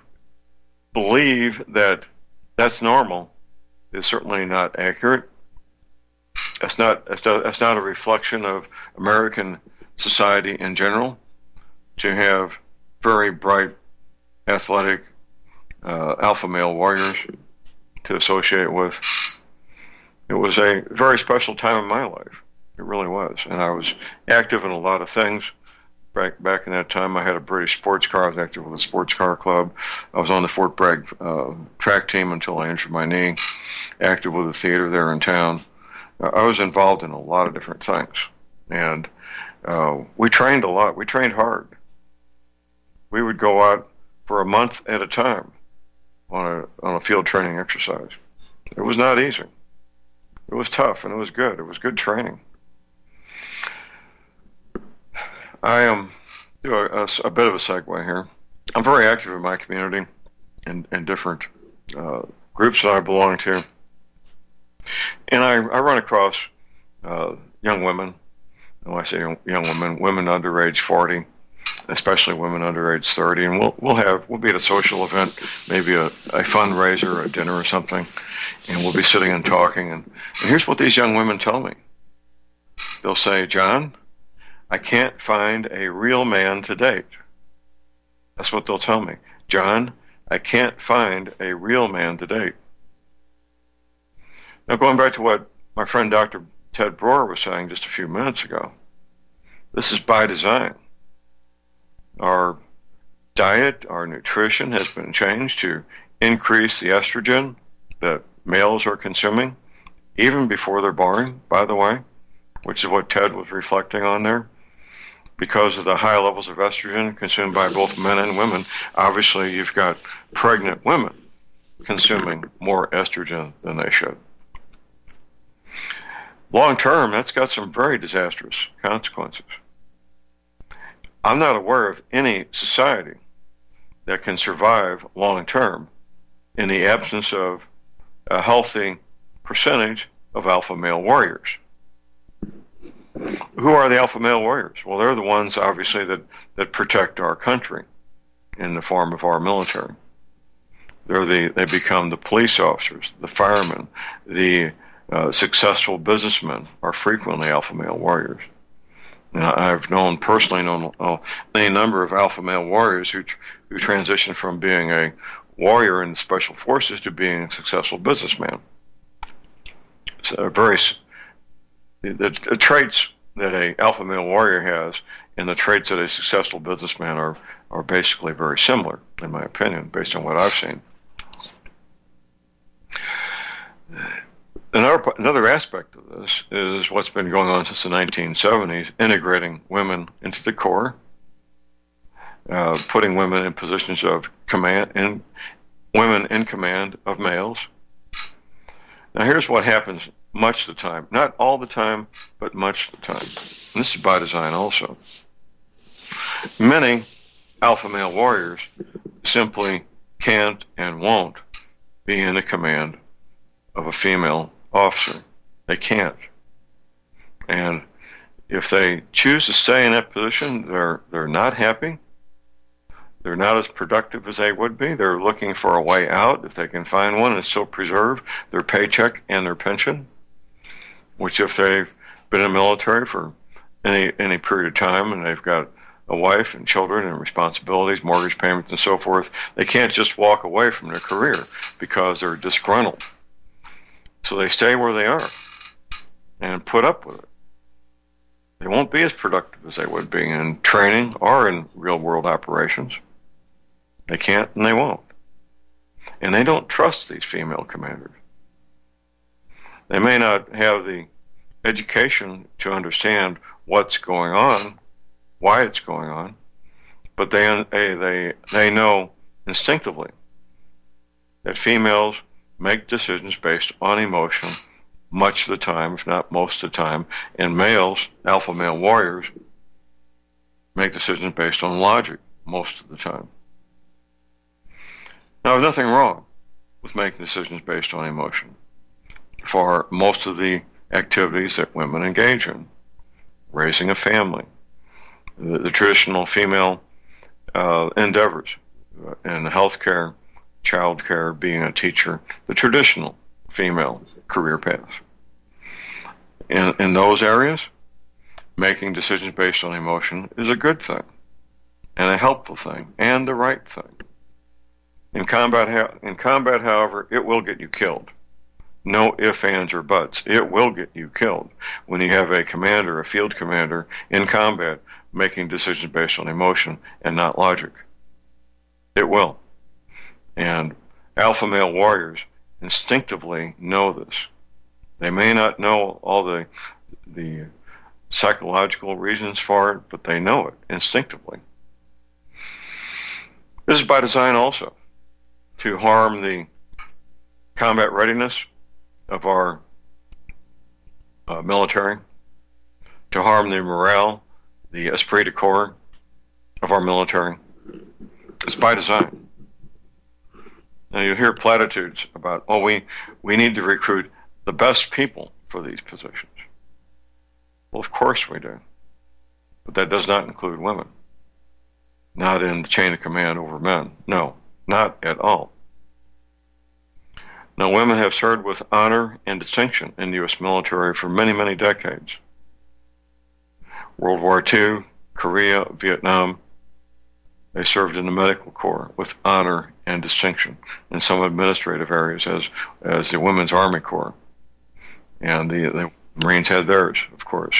believe that that's normal is certainly not accurate. That's not that's not, that's not a reflection of American society in general to have very bright, athletic, uh, alpha male warriors to associate with. It was a very special time in my life. It really was. And I was active in a lot of things. Back back in that time, I had a British sports car. I was active with a sports car club. I was on the Fort Bragg uh, track team until I injured my knee. Active with the theater there in town. Uh, I was involved in a lot of different things. And uh, we trained a lot. We trained hard. We would go out for a month at a time on a on a field training exercise. It was not easy. It was tough, and it was good. It was good training. I am um, do a, a, a bit of a segue here. I'm very active in my community and in different uh, groups that I belong to, and I, I run across uh, young women. When I say young, young women, women under age forty, especially women under age thirty, and we'll we'll have we'll be at a social event, maybe a, a fundraiser, or a dinner or something, and we'll be sitting and talking. And, and here's what these young women tell me. They'll say, "John, I can't find a real man to date." That's what they'll tell me. "John, I can't find a real man to date." Now, going back to what my friend Doctor Ted Broer was saying just a few minutes ago, this is by design. Our diet, our nutrition has been changed to increase the estrogen that males are consuming, even before they're born, by the way, which is what Ted was reflecting on there. Because of the high levels of estrogen consumed by both men and women, obviously you've got pregnant women consuming more estrogen than they should. Long term, that's got some very disastrous consequences. I'm not aware of any society that can survive long term in the absence of a healthy percentage of alpha male warriors. Who are the alpha male warriors? Well, they're the ones, obviously, that, that protect our country in the form of our military. They're the, they become the police officers, the firemen, the uh, successful businessmen are frequently alpha male warriors. And I've known, personally known uh, any number of alpha male warriors who, who transitioned from being a warrior in the special forces to being a successful businessman. So very... The, the traits that a alpha male warrior has and the traits that a successful businessman are, are basically very similar, in my opinion, based on what I've seen. Another, another aspect of this is what's been going on since the nineteen seventies, integrating women into the Corps, uh, putting women in positions of command, and women in command of males. Now here's what happens much of the time. Not all the time, but much of the time. And this is by design also. Many alpha male warriors simply can't and won't be in the command of a female officer. They can't. And if they choose to stay in that position, they're they're not happy. They're not as productive as they would be. They're looking for a way out, if they can find one, and still preserve their paycheck and their pension, which if they've been in the military for any any period of time and they've got a wife and children and responsibilities, mortgage payments and so forth, they can't just walk away from their career because they're disgruntled. So they stay where they are and put up with it. They won't be as productive as they would be in training or in real-world operations. They can't and they won't. And they don't trust these female commanders. They may not have the education to understand what's going on, why it's going on, but they they they know instinctively that females make decisions based on emotion much of the time, if not most of the time, and males, alpha male warriors, make decisions based on logic most of the time. Now, there's nothing wrong with making decisions based on emotion for most of the activities that women engage in. Raising a family, the, the traditional female uh, endeavors uh, in healthcare, childcare, being a teacher, the traditional female career paths. in, in those areas, making decisions based on emotion is a good thing, and a helpful thing, and the right thing. In combat, in combat, however, it will get you killed. No ifs, ands, or buts. It will get you killed when you have a commander, a field commander, in combat making decisions based on emotion and not logic. It will. And alpha male warriors instinctively know this. They may not know all the the psychological reasons for it, but they know it instinctively. This is by design also, to harm the combat readiness of our uh, military, to harm the morale, the esprit de corps of our military. It's by design. Now you hear platitudes about, oh, we, we need to recruit the best people for these positions. Well, of course we do. But that does not include women. Not in the chain of command over men. No, not at all. Now, women have served with honor and distinction in the U S military for many, many decades. World War Two, Korea, Vietnam, they served in the medical corps with honor and distinction, in some administrative areas as, as the Women's Army Corps. And the, the Marines had theirs, of course.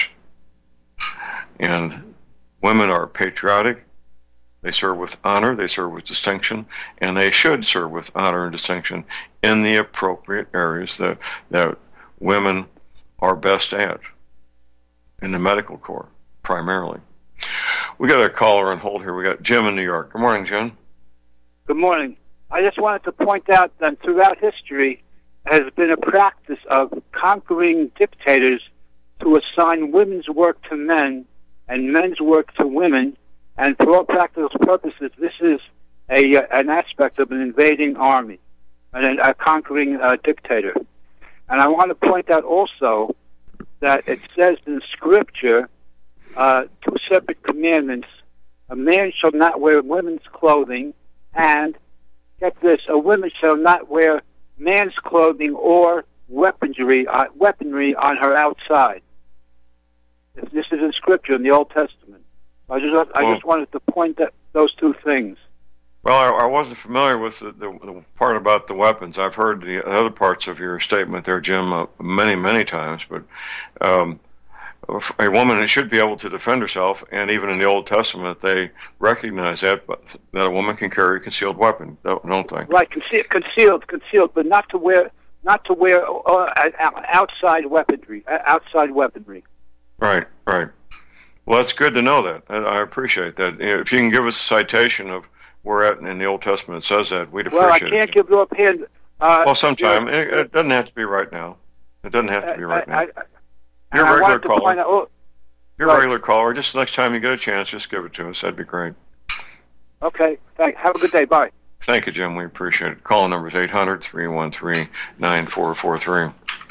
And women are patriotic. They serve with honor, they serve with distinction, and they should serve with honor and distinction in the appropriate areas that, that women are best at, in the medical corps, primarily. We got a caller on hold here. We got Jim in New York. Good morning, Jim. Good morning. I just wanted to point out that throughout history has been a practice of conquering dictators to assign women's work to men and men's work to women. And for all practical purposes, this is a uh, an aspect of an invading army, and a, a conquering uh, dictator. And I want to point out also that it says in Scripture, uh, two separate commandments: a man shall not wear women's clothing, and get this, a woman shall not wear man's clothing or weaponry uh, weaponry on her outside. This is in Scripture in the Old Testament. I just, I well, just wanted to point out those two things. Well, I, I wasn't familiar with the, the, the part about the weapons. I've heard the other parts of your statement there, Jim, uh, many, many times. But um, a woman should be able to defend herself, and even in the Old Testament, they recognize that, but that a woman can carry a concealed weapon, don't they? Right, concealed, concealed, concealed, but not to wear, not to wear uh, outside weaponry, outside weaponry. Right, right. Well, that's good to know that. I appreciate that. If you can give us a citation of where at in the Old Testament it says that, we'd appreciate it. Well, I can't it. give you offhand. Uh, well, sometime. It, it doesn't have to be right now. It doesn't have to be right I, now. I, I, You're a regular caller. Out, oh, You're a regular caller. Just the next time you get a chance, just give it to us. That'd be great. Okay. Thank, have a good day. Bye. Thank you, Jim. We appreciate it. Call number is eight hundred, three one three, nine four four three.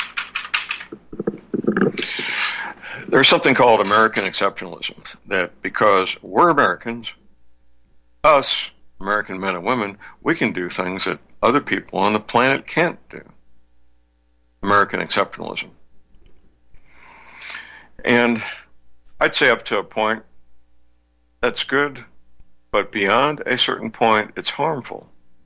There's something called American exceptionalism, that because we're Americans, us, American men and women, we can do things that other people on the planet can't do. American exceptionalism. And I'd say up to a point, that's good, but beyond a certain point, it's harmful.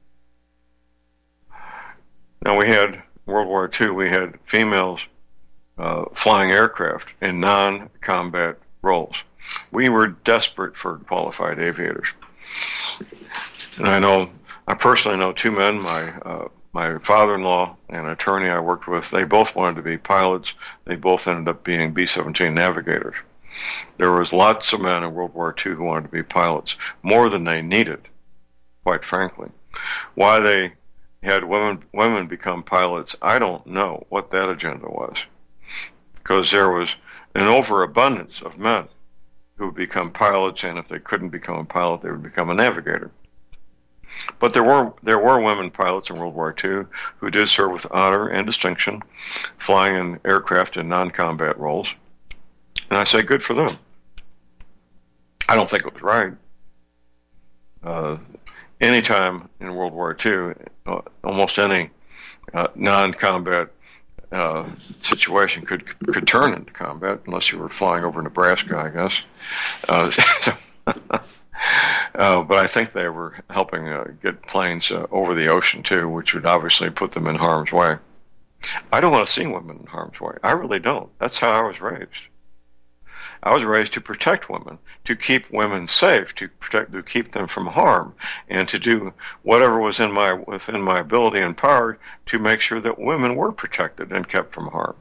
Now, we had World War Two, we had females Uh, flying aircraft in non-combat roles. We were desperate for qualified aviators. And I know, I personally know two men, my uh, my father-in-law and an attorney I worked with, they both wanted to be pilots. They both ended up being B seventeen navigators. There was lots of men in World War Two who wanted to be pilots, more than they needed, quite frankly. Why they had women women become pilots, I don't know what that agenda was. Because there was an overabundance of men who would become pilots, and if they couldn't become a pilot, they would become a navigator. But there were there were women pilots in World War Two who did serve with honor and distinction, flying in aircraft in non-combat roles. And I say good for them. I don't think it was right. Uh, anytime in World War Two, uh, almost any uh, non-combat uh, situation could could turn into combat, unless you were flying over Nebraska, I guess. Uh, so, uh, but I think they were helping uh, get planes uh, over the ocean too, which would obviously put them in harm's way. I don't want to see women in harm's way. I really don't. That's how I was raised. I was raised to protect women, to keep women safe, to protect, to keep them from harm, and to do whatever was in my within my ability and power to make sure that women were protected and kept from harm.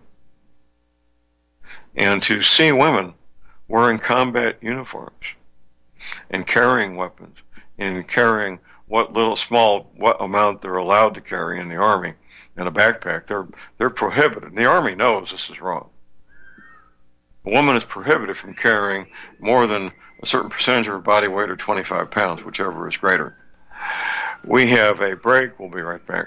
And to see women wearing combat uniforms and carrying weapons and carrying what little small what amount they're allowed to carry in the Army in a backpack, they're they're prohibited. And the Army knows this is wrong. A woman is prohibited from carrying more than a certain percentage of her body weight or twenty-five pounds, whichever is greater. We have a break. We'll be right back.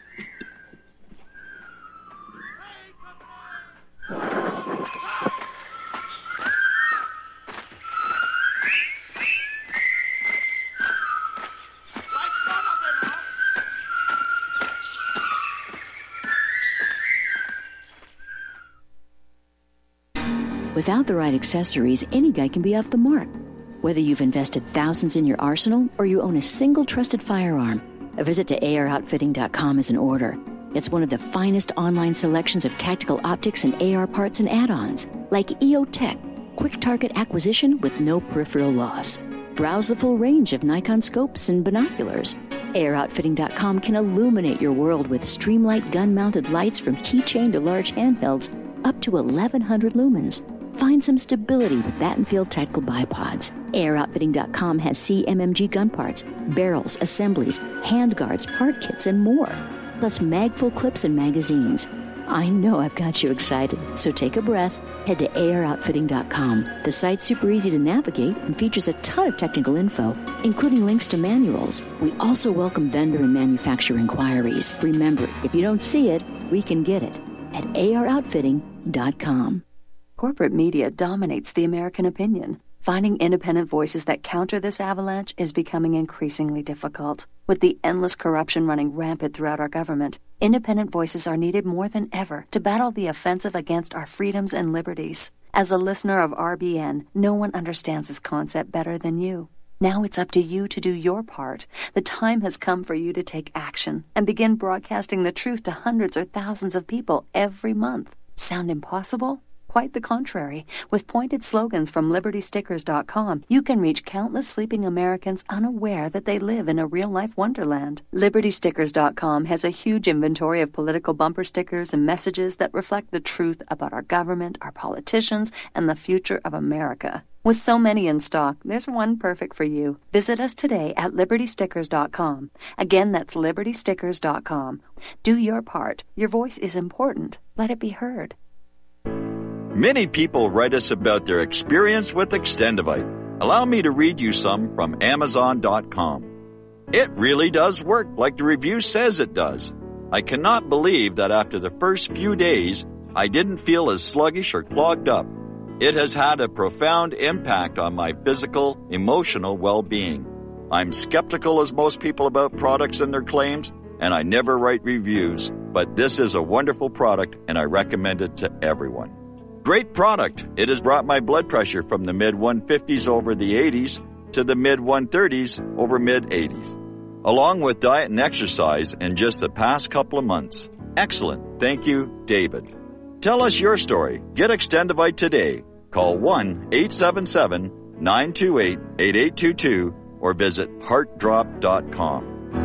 Without the right accessories, any guy can be off the mark. Whether you've invested thousands in your arsenal or you own a single trusted firearm, a visit to A R outfitting dot com is in order. It's one of the finest online selections of tactical optics and A R parts and add-ons, like E O Tech, quick target acquisition with no peripheral loss. Browse the full range of Nikon scopes and binoculars. A R outfitting dot com can illuminate your world with Streamlight gun-mounted lights from keychain to large handhelds up to eleven hundred lumens. Find some stability with Battenfield Tactical Bipods. A R outfitting dot com has C M M G gun parts, barrels, assemblies, handguards, part kits, and more. Plus mag-full clips and magazines. I know I've got you excited, so take a breath. Head to A R outfitting dot com. The site's super easy to navigate and features a ton of technical info, including links to manuals. We also welcome vendor and manufacturer inquiries. Remember, if you don't see it, we can get it at A R outfitting dot com. Corporate media dominates the American opinion. Finding independent voices that counter this avalanche is becoming increasingly difficult. With the endless corruption running rampant throughout our government, independent voices are needed more than ever to battle the offensive against our freedoms and liberties. As a listener of R B N, no one understands this concept better than you. Now it's up to you to do your part. The time has come for you to take action and begin broadcasting the truth to hundreds or thousands of people every month. Sound impossible? Quite the contrary. With pointed slogans from Liberty Stickers dot com, you can reach countless sleeping Americans unaware that they live in a real-life wonderland. Liberty Stickers dot com has a huge inventory of political bumper stickers and messages that reflect the truth about our government, our politicians, and the future of America. With so many in stock, there's one perfect for you. Visit us today at Liberty Stickers dot com. Again, that's Liberty Stickers dot com. Do your part. Your voice is important. Let it be heard. Many people write us about their experience with Extendivite. Allow me to read you some from Amazon dot com. It really does work like the review says it does. I cannot believe that after the first few days, I didn't feel as sluggish or clogged up. It has had a profound impact on my physical, emotional well-being. I'm skeptical as most people about products and their claims, and I never write reviews, but this is a wonderful product and I recommend it to everyone. Great product. It has brought my blood pressure from the mid one fifties over the eighties to the mid one thirties over mid eighties. Along with diet and exercise in just the past couple of months. Excellent. Thank you, David. Tell us your story. Get Extendivite today. Call one eight seven seven, nine two eight, eight eight two two or visit heart drop dot com.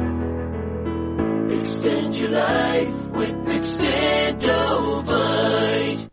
Extend your life with Extendivite.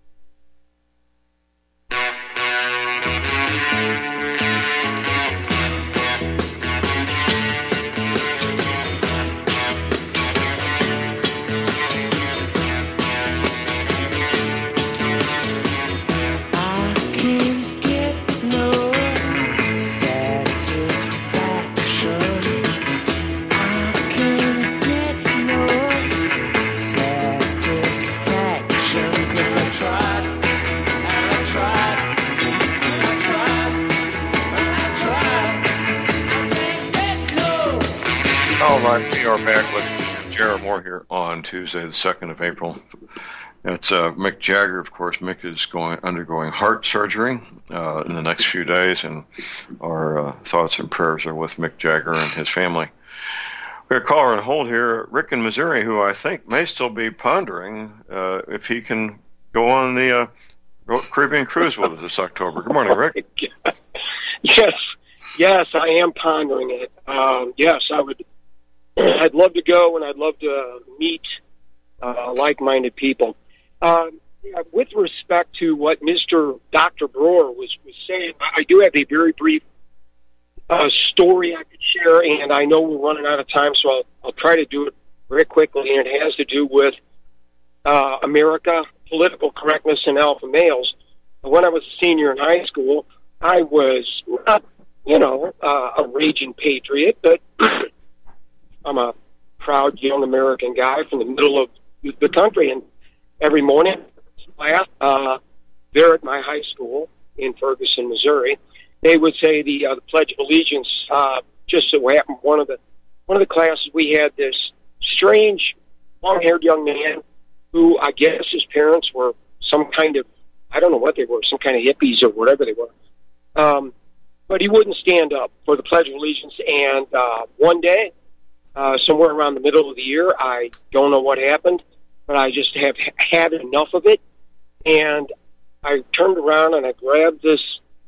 All right, we are back with J R Moore here on Tuesday, the second of April. It's uh, Mick Jagger, of course. Mick is going undergoing heart surgery uh, in the next few days, and our uh, thoughts and prayers are with Mick Jagger and his family. We have a caller on hold here, Rick in Missouri, who I think may still be pondering uh, if he can go on the uh, Caribbean cruise with us this October. Good morning, Rick. Yes, yes, I am pondering it. Um, yes, I would. I'd love to go, and I'd love to meet uh, like-minded people. Um, yeah, with respect to what Mister Doctor Brewer was, was saying, I do have a very brief uh, story I could share, and I know we're running out of time, so I'll, I'll try to do it very quickly, and it has to do with uh, America, political correctness, and alpha males. When I was a senior in high school, I was not, you know, uh, a raging patriot, but I'm a proud young American guy from the middle of the country, and every morning, class uh, there at my high school in Ferguson, Missouri, they would say the, uh, the Pledge of Allegiance. Uh, just so happened, one of the one of the classes we had this strange, long-haired young man who I guess his parents were some kind of, I don't know what they were, some kind of hippies or whatever they were. Um, but he wouldn't stand up for the Pledge of Allegiance. And uh, one day, uh, somewhere around the middle of the year, I don't know what happened, but I just have had enough of it. And I turned around and I grabbed this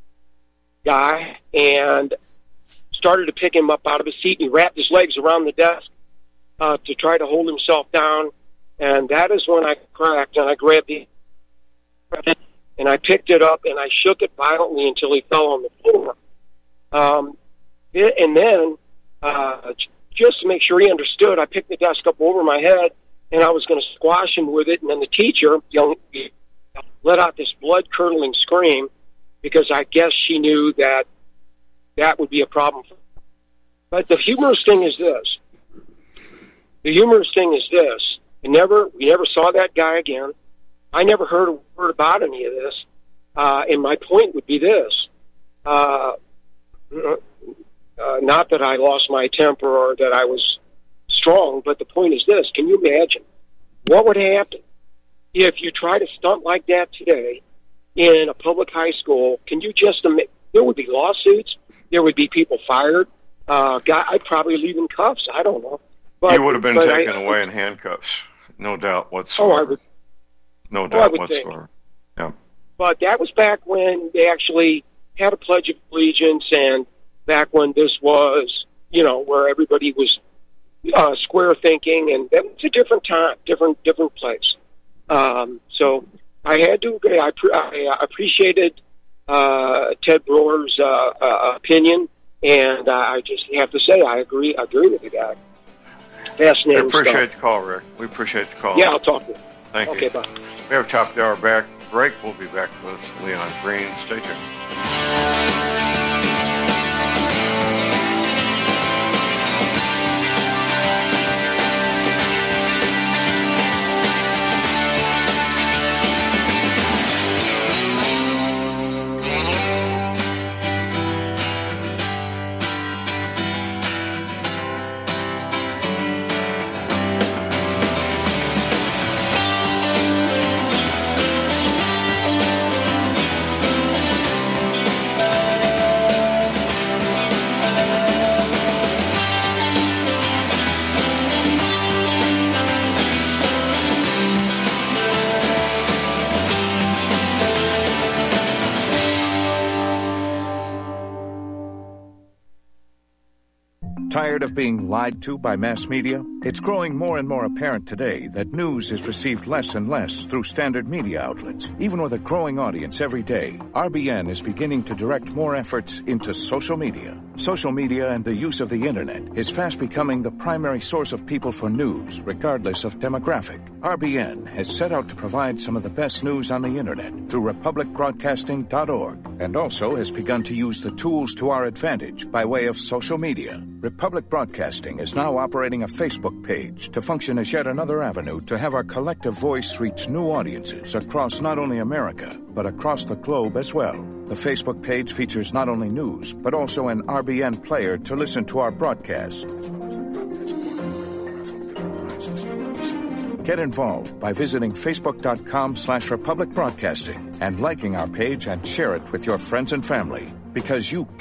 guy and started to pick him up out of his seat. And he wrapped his legs around the desk uh, to try to hold himself down. And that is when I cracked, and I grabbed the and I picked it up, and I shook it violently until he fell on the floor. Um, and then, uh, just to make sure he understood, I picked the desk up over my head, and I was going to squash him with it. And then the teacher, young, let out this blood-curdling scream because I guess she knew that that would be a problem for me. But the humorous thing is this. The humorous thing is this. We never, we never saw that guy again. I never heard a word about any of this. Uh, and my point would be this. Uh, uh, not that I lost my temper or that I was strong, but the point is this. Can you imagine what would happen if you try to stunt like that today in a public high school? Can you just imagine? There would be lawsuits. There would be people fired. Uh, guy, I'd probably leave in cuffs. I don't know. But, you would have been taken I, away in handcuffs. No doubt whatsoever. Oh, I would. No doubt oh, whatsoever. Yeah. But that was back when they actually had a Pledge of Allegiance, and back when this was, you know, where everybody was uh, square thinking, and that was a different time, different different place. Um, so I had to agree. I, pre- I appreciated uh, Ted Brewer's uh, uh, opinion, and uh, I just have to say I agree. I agree with the guy. Fascinating. We appreciate stuff. the call, Rick. We appreciate the call. Yeah, I'll talk to you. Thank okay, you. bye. We have top of the hour back break. We'll be back with Leon Green. Stay tuned. Tired of being lied to by mass media? It's growing more and more apparent today that news is received less and less through standard media outlets. Even with a growing audience every day, R B N is beginning to direct more efforts into social media. Social media and the use of the internet is fast becoming the primary source of people for news, regardless of demographic. R B N has set out to provide some of the best news on the internet through republic broadcasting dot org, and also has begun to use the tools to our advantage by way of social media. Republic Broadcasting is now operating a Facebook page to function as yet another avenue to have our collective voice reach new audiences across not only America, but across the globe as well. The Facebook page features not only news, but also an R B N player to listen to our broadcast. Get involved by visiting facebook.com slash Republic Broadcasting and liking our page and share it with your friends and family, because you